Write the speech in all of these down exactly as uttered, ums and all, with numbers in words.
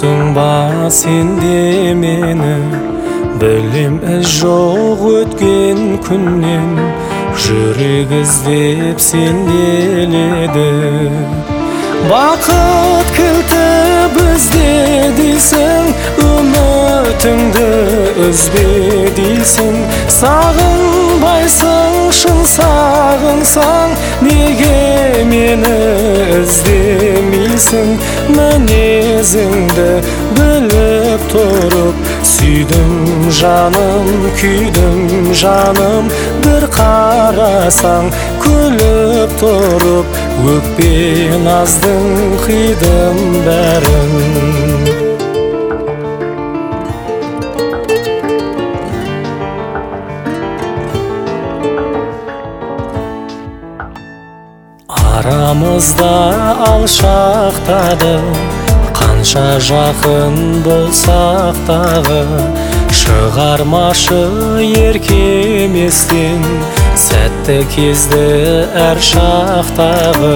Unuttun ba sende meni, bilem iz жоқ өткен күннен, жүрек іздеп сенделеді. Бақыт кілті бізде дейсің, үмітіңді үзбе дейсің. Сағынбайсың, шын сағынсаң, неге мені іздемейсің? Мінезіңді біліп тұрып, сүйдім жаным, күйдім жаным. Bir қарасаң, күліп тұрып, өкпе наздың қидым бәрін. Арамызда алшақтады, қанша жақын болсақ тағы, шығармашы еркеместен сәтті кезді әр шақтағы.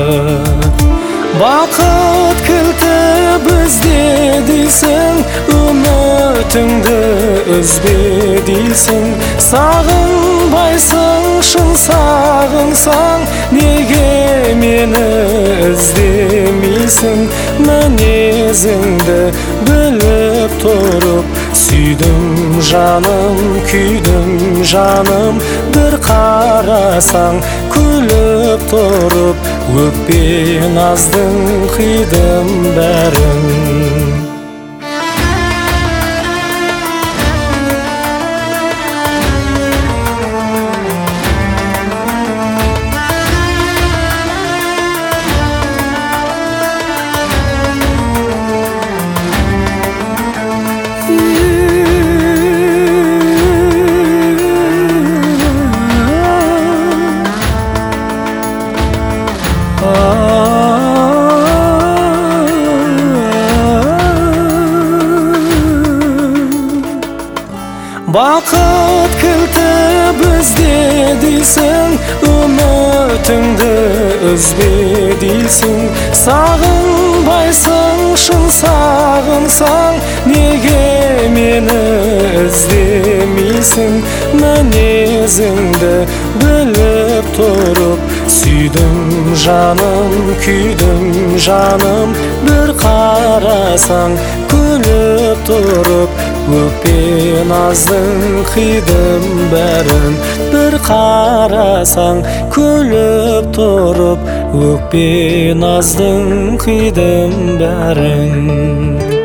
Бақыт кілті бізде дейсің, үмітіңді үзбе дейсің. Сағынбайсың, шын сағынсаң, неге мені іздемейсің? Мінезіңді біліп тұрып, сүйдім жаным, күйдім жаным. Bir қарасаң, күліп тұрып, өкпе наздың қидым бәрін. Бақыт кілті бізде дейсің, үмітіңді үзбе дейсің. Сағынбайсың, шын сағынсаң, неге мені іздемейсің? Мінезіңді біліп тұрып, сүйдім жаным, күйдім жаным. Bir қарасаң, күліп тұрып, өкпе наздың қидым бәрін. Bir қарасаң, күліп тұрып, өкпе наздың қидым бәрін.